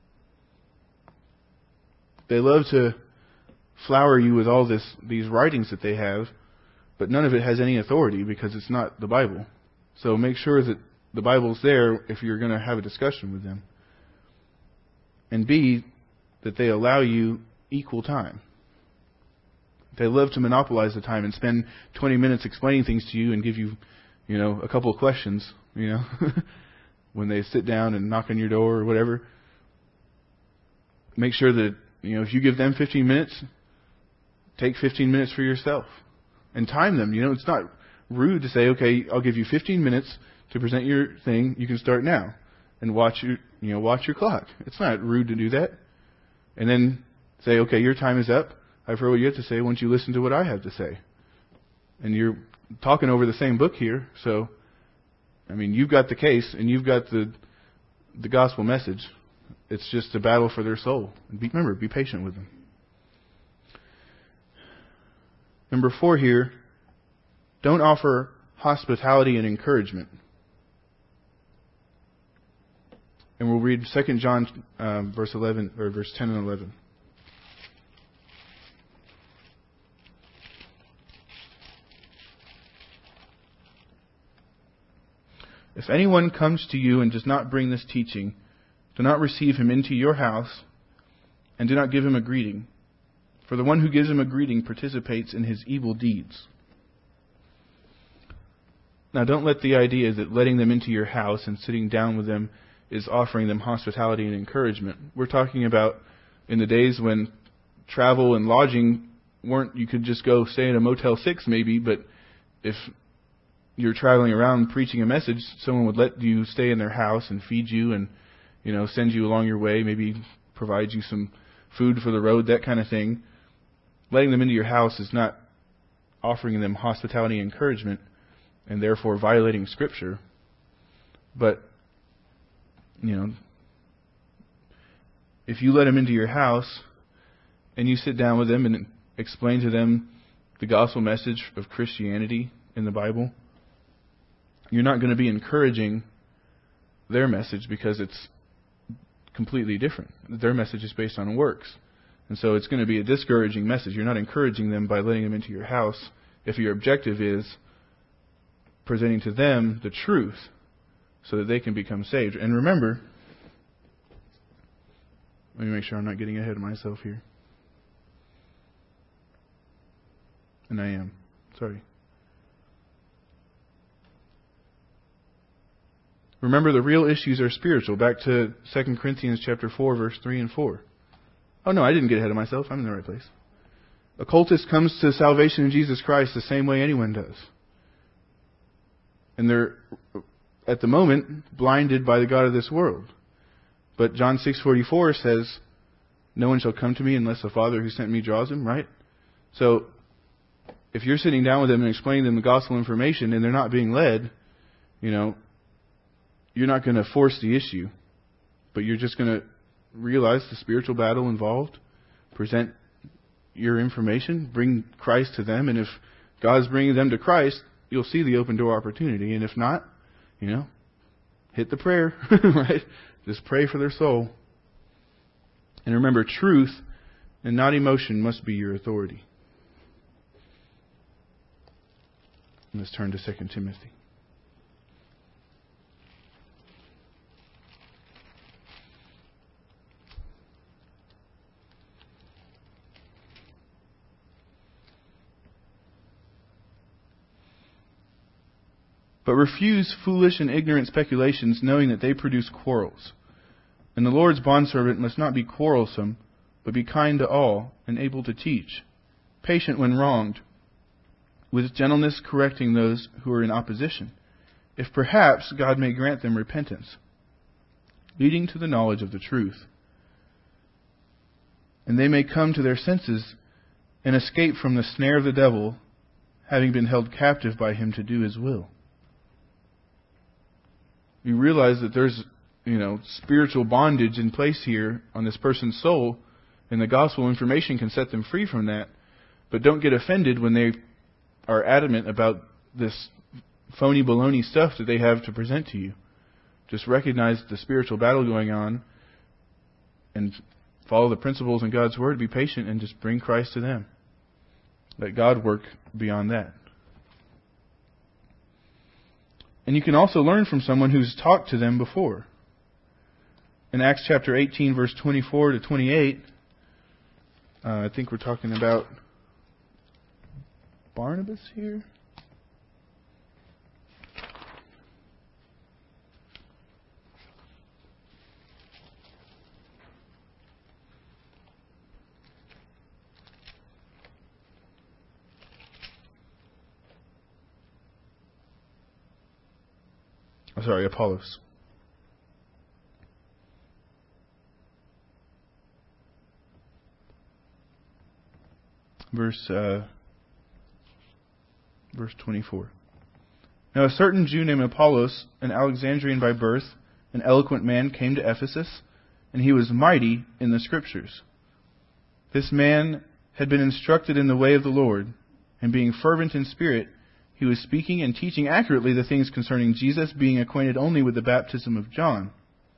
They love to flower you with all this these writings that they have, but none of it has any authority because it's not the Bible. So make sure that the Bible's there if you're going to have a discussion with them. And B, that they allow you equal time. They love to monopolize the time and spend twenty minutes explaining things to you and give you, you know, a couple of questions, you know, when they sit down and knock on your door or whatever. Make sure that, you know, if you give them fifteen minutes, take fifteen minutes for yourself. And time them. You know, it's not rude to say, okay, I'll give you fifteen minutes to present your thing. You can start now. And watch your, you know, watch your clock. It's not rude to do that. And then say, okay, your time is up. I've heard what you have to say. Why don't you listen to what I have to say? And you're talking over the same book here. So, I mean, you've got the case and you've got the the gospel message. It's just a battle for their soul. And be, remember, be patient with them. Number four here, don't offer hospitality and encouragement. And we'll read Second John um, verse eleven or verse ten and eleven. If anyone comes to you and does not bring this teaching, do not receive him into your house, and do not give him a greeting. For the one who gives him a greeting participates in his evil deeds. Now, don't let the idea that letting them into your house and sitting down with them is offering them hospitality and encouragement. We're talking about in the days when travel and lodging weren't, you could just go stay in a Motel six maybe, but if you're traveling around preaching a message, someone would let you stay in their house and feed you and, you know, send you along your way, maybe provide you some food for the road, that kind of thing. Letting them into your house is not offering them hospitality and encouragement, and therefore violating Scripture. But, you know, if you let them into your house and you sit down with them and explain to them the gospel message of Christianity in the Bible, you're not going to be encouraging their message because it's completely different. Their message is based on works. And so it's going to be a discouraging message. You're not encouraging them by letting them into your house if your objective is presenting to them the truth so that they can become saved. And remember, let me make sure I'm not getting ahead of myself here. And I am. Sorry. Remember, the real issues are spiritual. Back to Second Corinthians chapter four, verse three and four. Oh no, I didn't get ahead of myself. I'm in the right place. A cultist comes to salvation in Jesus Christ the same way anyone does. And they're, at the moment, blinded by the God of this world. But John six forty-four says, no one shall come to me unless the Father who sent me draws him, right? So, if you're sitting down with them and explaining them the gospel information and they're not being led, you know, you're not going to force the issue, but you're just going to realize the spiritual battle involved, present your information, bring Christ to them, and if God's bringing them to Christ, you'll see the open door opportunity. And if not, you know, hit the prayer, right? Just pray for their soul. And remember, truth and not emotion must be your authority. Let's turn to Second Timothy. But refuse foolish and ignorant speculations, knowing that they produce quarrels. And the Lord's bondservant must not be quarrelsome, but be kind to all, and able to teach, patient when wronged, with gentleness correcting those who are in opposition, if perhaps God may grant them repentance, leading to the knowledge of the truth, and they may come to their senses and escape from the snare of the devil, having been held captive by him to do his will. You realize that there's, you know, spiritual bondage in place here on this person's soul, and the gospel information can set them free from that. But don't get offended when they are adamant about this phony baloney stuff that they have to present to you. Just recognize the spiritual battle going on and follow the principles in God's Word. Be patient and just bring Christ to them. Let God work beyond that. And you can also learn from someone who's talked to them before. In Acts chapter eighteen, verse twenty-four to twenty-eight, uh, I think we're talking about Barnabas here. Oh, sorry, Apollos. Verse uh, verse twenty-four. Now a certain Jew named Apollos, an Alexandrian by birth, an eloquent man, came to Ephesus, and he was mighty in the Scriptures. This man had been instructed in the way of the Lord, and being fervent in spirit, he was speaking and teaching accurately the things concerning Jesus, being acquainted only with the baptism of John.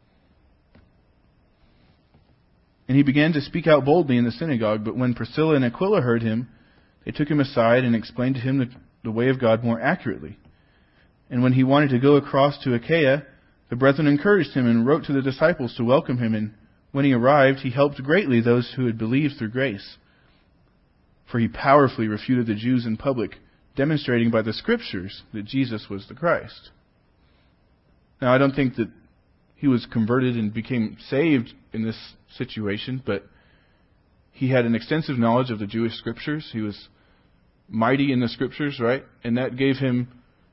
And he began to speak out boldly in the synagogue, but when Priscilla and Aquila heard him, they took him aside and explained to him the, the way of God more accurately. And when he wanted to go across to Achaia, the brethren encouraged him and wrote to the disciples to welcome him. And when he arrived, he helped greatly those who had believed through grace. For he powerfully refuted the Jews in public, demonstrating by the Scriptures that Jesus was the Christ. Now, I don't think that he was converted and became saved in this situation, but he had an extensive knowledge of the Jewish Scriptures. He was mighty in the Scriptures, right? And that gave him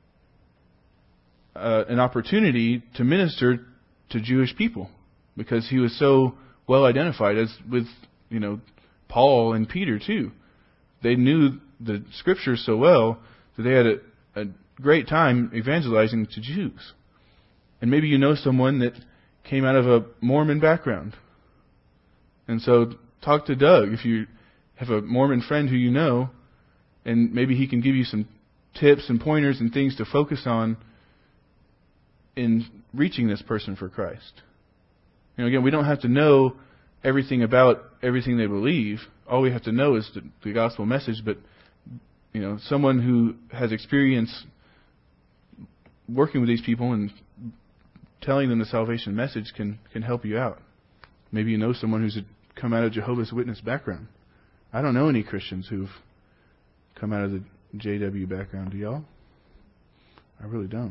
uh, an opportunity to minister to Jewish people, because he was so well identified, as with, you know, Paul and Peter too. They knew the Scriptures so well that they had a, a great time evangelizing to Jews. And maybe you know someone that came out of a Mormon background. And so talk to Doug if you have a Mormon friend who you know, and maybe he can give you some tips and pointers and things to focus on in reaching this person for Christ. You know, again, we don't have to know everything about everything they believe. All we have to know is the, the gospel message. But, you know, someone who has experience working with these people and telling them the salvation message can, can help you out. Maybe you know someone who's a, come out of Jehovah's Witness background. I don't know any Christians who've come out of the J W background. Do y'all? I really don't.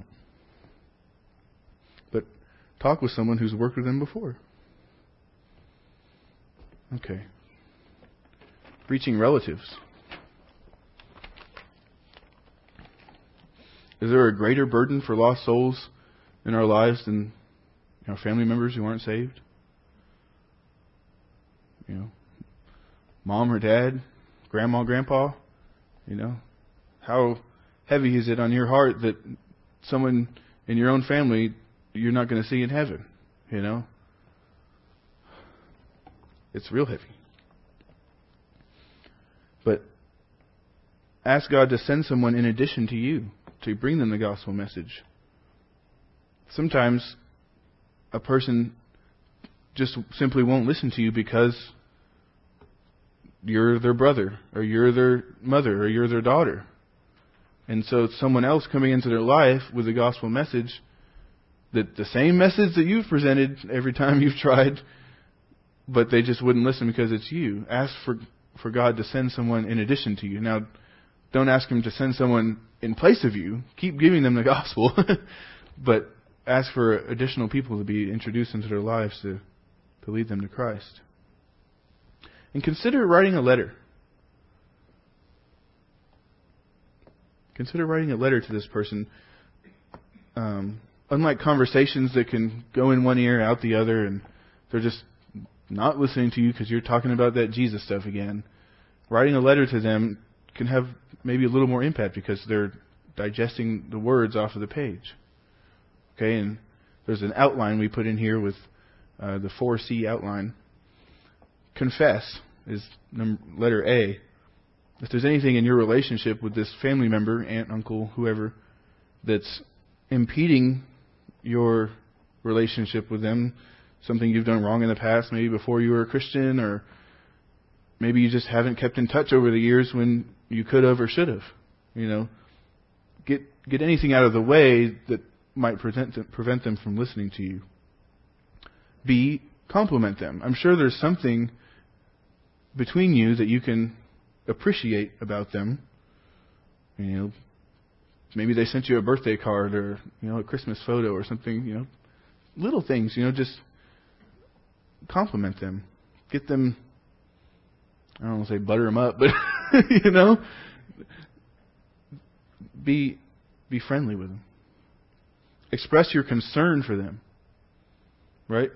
But talk with someone who's worked with them before. Okay. Reaching relatives. Is there a greater burden for lost souls in our lives than our family members who aren't saved? You know, mom or dad, grandma, grandpa, you know, how heavy is it on your heart that someone in your own family you're not going to see in heaven, you know? it's real heavy. But ask God to send someone in addition to you to bring them the gospel message. Sometimes a person just simply won't listen to you because you're their brother, or you're their mother, or you're their daughter. And so it's someone else coming into their life with the gospel message, that the same message that you've presented every time you've tried, but they just wouldn't listen because it's you. Ask for, for God to send someone in addition to you. Now, don't ask Him to send someone in place of you. Keep giving them the gospel. But ask for additional people to be introduced into their lives to, to lead them to Christ. And consider writing a letter. Consider writing a letter to this person. Um, unlike conversations that can go in one ear, out the other, and they're just not listening to you because you're talking about that Jesus stuff again. Writing a letter to them can have maybe a little more impact because they're digesting the words off of the page. Okay, and there's an outline we put in here with uh, the four C outline. Confess is number, letter A. If there's anything in your relationship with this family member, aunt, uncle, whoever, that's impeding your relationship with them, something you've done wrong in the past, maybe before you were a Christian, or maybe you just haven't kept in touch over the years when you could have or should have. You know, get get anything out of the way that might prevent them, prevent them from listening to you. B, compliment them. I'm sure there's something between you that you can appreciate about them. You know, maybe they sent you a birthday card or, you know, a Christmas photo or something, you know, little things, you know, just compliment them. Get them, I don't want to say butter them up, but, you know, be be friendly with them. Express your concern for them. Right?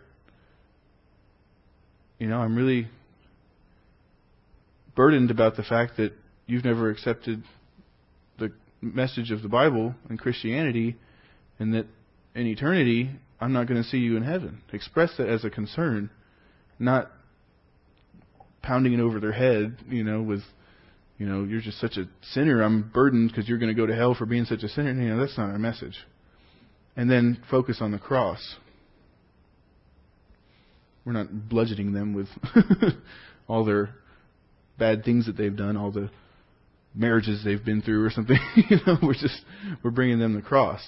You know, I'm really burdened about the fact that you've never accepted the message of the Bible and Christianity, and that in eternity, I'm not going to see you in heaven. Express that as a concern, not pounding it over their head, you know, with, you know, you're just such a sinner, I'm burdened because you're going to go to hell for being such a sinner. You know, that's not our message. And then focus on the cross. We're not bludgeoning them with all their bad things that they've done, all the marriages they've been through or something. You know, we're just we're bringing them the cross.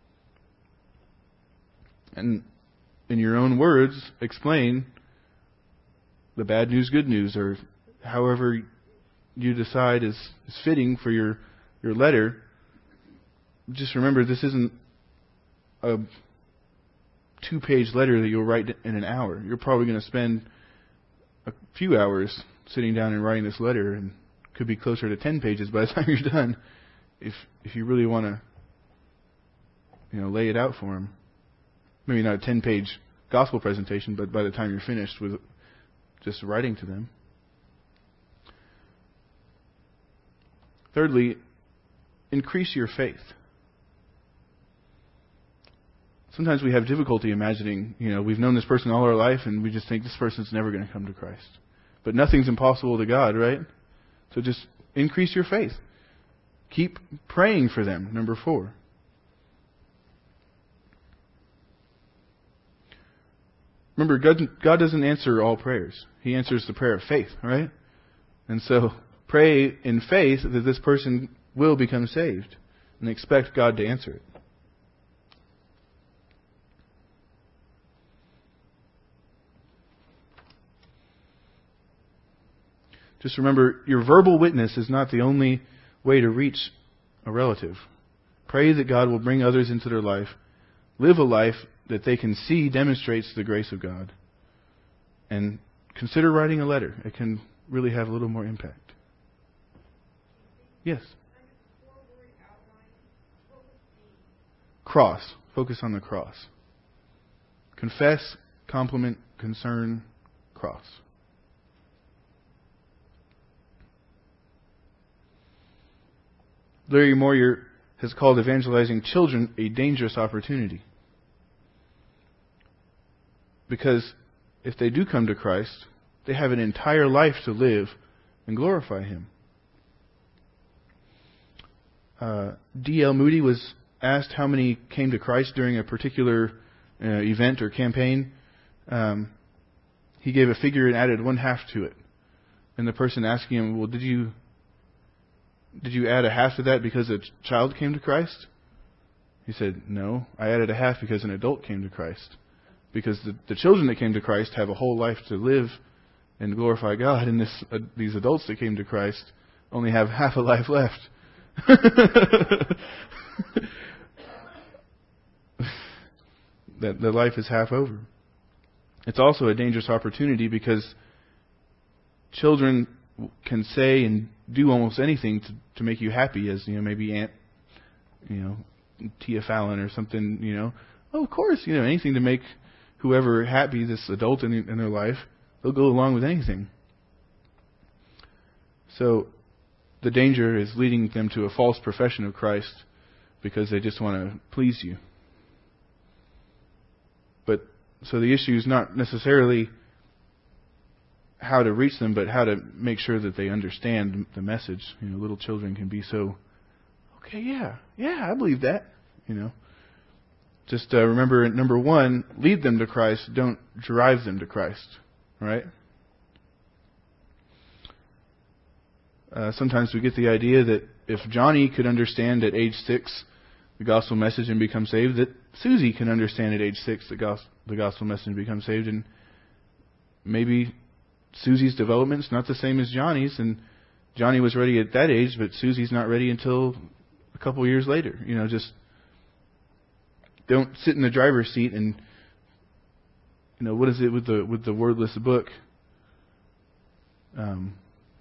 And in your own words, explain the bad news, good news, or however you decide is, is fitting for your, your letter. Just remember, this isn't a two-page letter that you'll write in an hour. You're probably going to spend a few hours sitting down and writing this letter, and could be closer to ten pages by the time you're done, if if you really want to, you know, lay it out for them. Maybe not a ten-page gospel presentation, but by the time you're finished with just writing to them. Thirdly, increase your faith. Sometimes we have difficulty imagining, you know, we've known this person all our life and we just think this person's never going to come to Christ. But nothing's impossible to God, right? So just increase your faith. Keep praying for them, number four. Remember, God, God doesn't answer all prayers. He answers the prayer of faith, right? And so pray in faith that this person will become saved and expect God to answer it. Just remember, your verbal witness is not the only way to reach a relative. Pray that God will bring others into their life. Live a life that they can see demonstrates the grace of God. And consider writing a letter. It can really have a little more impact. Yes? Cross. Focus on the cross. Confess, compliment, concern, cross. Larry Moyer has called evangelizing children a dangerous opportunity. Because if they do come to Christ, They have an entire life to live and glorify Him. Uh, D L Moody was asked how many came to Christ during a particular uh, event or campaign. Um, he gave a figure and added one half to it. And the person asking him, well, did you did you add a half to that because a child came to Christ? He said, no, I added a half because an adult came to Christ. Because the, the children that came to Christ have a whole life to live and glorify God, and this, uh, these adults that came to Christ only have half a life left. that the life is half over. It's also a dangerous opportunity because children can say and do almost anything to, to make you happy, as you know, maybe Aunt, you know, Tia Fallon or something. You know, oh, of course, you know, anything to make whoever happy, this adult in, in their life, they'll go along with anything. So the danger is leading them to a false profession of Christ because they just want to please you. But so the issue is not necessarily how to reach them, but how to make sure that they understand the message. You know, little children can be so, okay, yeah, yeah, I believe that. You know, just uh, remember, number one, lead them to Christ. Don't drive them to Christ. Right? Uh, sometimes we get the idea that if Johnny could understand at age six the gospel message and become saved, that Susie can understand at age six the gospel, the gospel message and become saved. And maybe Susie's development is not the same as Johnny's, and Johnny was ready at that age, but Susie's not ready until a couple years later. You know, just don't sit in the driver's seat and, you know, what is it with the with the wordless book? Um,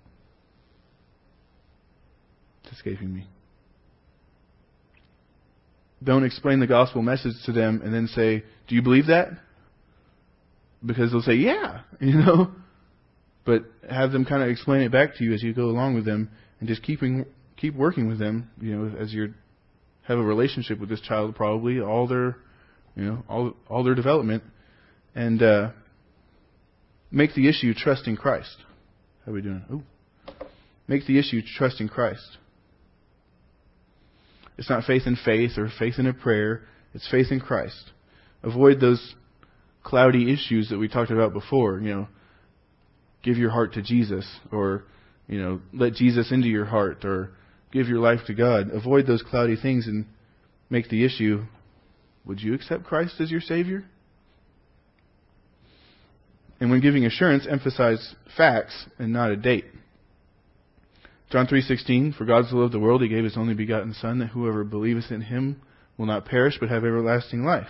it's escaping me. Don't explain the gospel message to them and then say, "Do you believe that?" Because they'll say, "Yeah," you know. But have them kind of explain it back to you as you go along with them, and just keeping keep working with them. You know, as you have a relationship with this child, probably all their, you know, all all their development. And uh, make the issue trust in Christ. How are we doing? Ooh. Make the issue trust in Christ. It's not faith in faith or faith in a prayer. It's faith in Christ. Avoid those cloudy issues that we talked about before. You know, give your heart to Jesus, or, you know, let Jesus into your heart, or give your life to God. Avoid those cloudy things and make the issue, would you accept Christ as your Savior? And when giving assurance, emphasize facts and not a date. John three sixteen, for God so loved the world, He gave His only begotten Son, that whoever believeth in Him will not perish, but have everlasting life.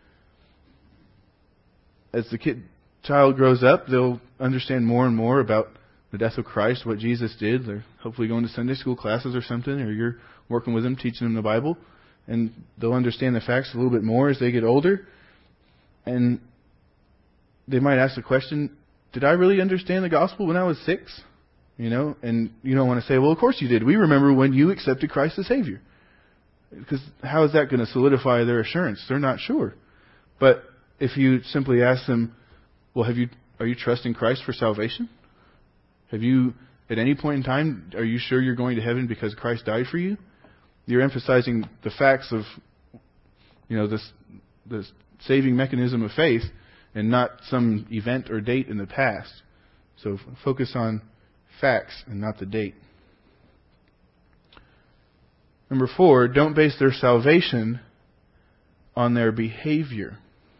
As the kid, child grows up, they'll understand more and more about the death of Christ, what Jesus did. They're hopefully going to Sunday school classes or something, or you're working with them, teaching them the Bible, and they'll understand the facts a little bit more as they get older. And they might ask the question, did I really understand the gospel when I was six? You know, and you don't want to say, well, of course you did. We remember when you accepted Christ as Savior. Because how is that going to solidify their assurance? They're not sure. But if you simply ask them, well, have you are you trusting Christ for salvation? Have you, at any point in time, are you sure you're going to heaven because Christ died for you? You're emphasizing the facts of, you know, this this saving mechanism of faith, and not some event or date in the past. So focus on facts and not the date. Number four, don't base their salvation on their behavior.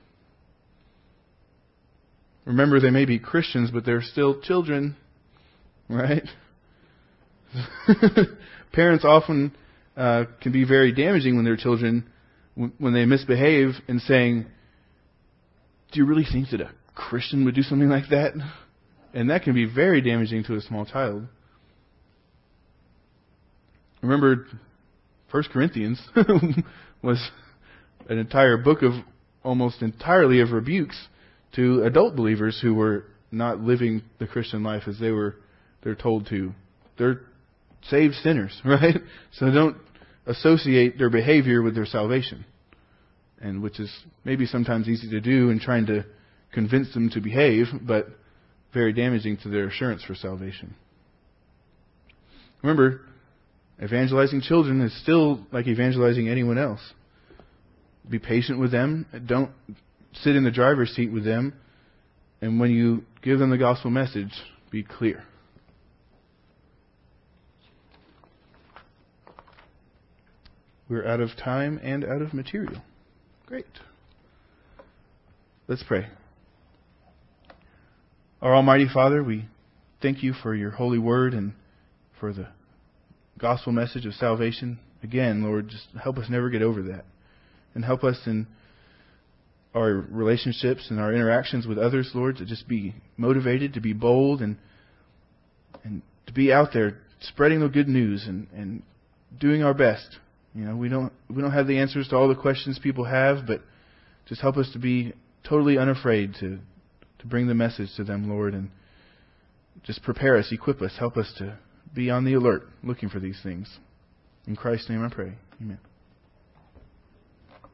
Remember, they may be Christians, but they're still children, right? Parents often uh, can be very damaging when they're children, when they misbehave, and saying, do you really think that a Christian would do something like that? And that can be very damaging to a small child. Remember, First Corinthians was an entire book of almost entirely of rebukes to adult believers who were not living the Christian life as they were they're told to. They're saved sinners, right? So don't associate their behavior with their salvation. And which is maybe sometimes easy to do in trying to convince them to behave, but very damaging to their assurance for salvation. Remember, evangelizing children is still like evangelizing anyone else. Be patient with them. Don't sit in the driver's seat with them. And when you give them the gospel message, be clear. We're out of time and out of material. Great. Let's pray. Our Almighty Father, we thank you for your holy word and for the gospel message of salvation. Again, Lord, just help us never get over that. And help us in our relationships and our interactions with others, Lord, to just be motivated, to be bold, and and to be out there spreading the good news and, and doing our best. You know, we don't we don't have the answers to all the questions people have, but just help us to be totally unafraid to to bring the message to them, Lord, and just prepare us, equip us, help us to be on the alert, looking for these things. In Christ's name I pray. Amen.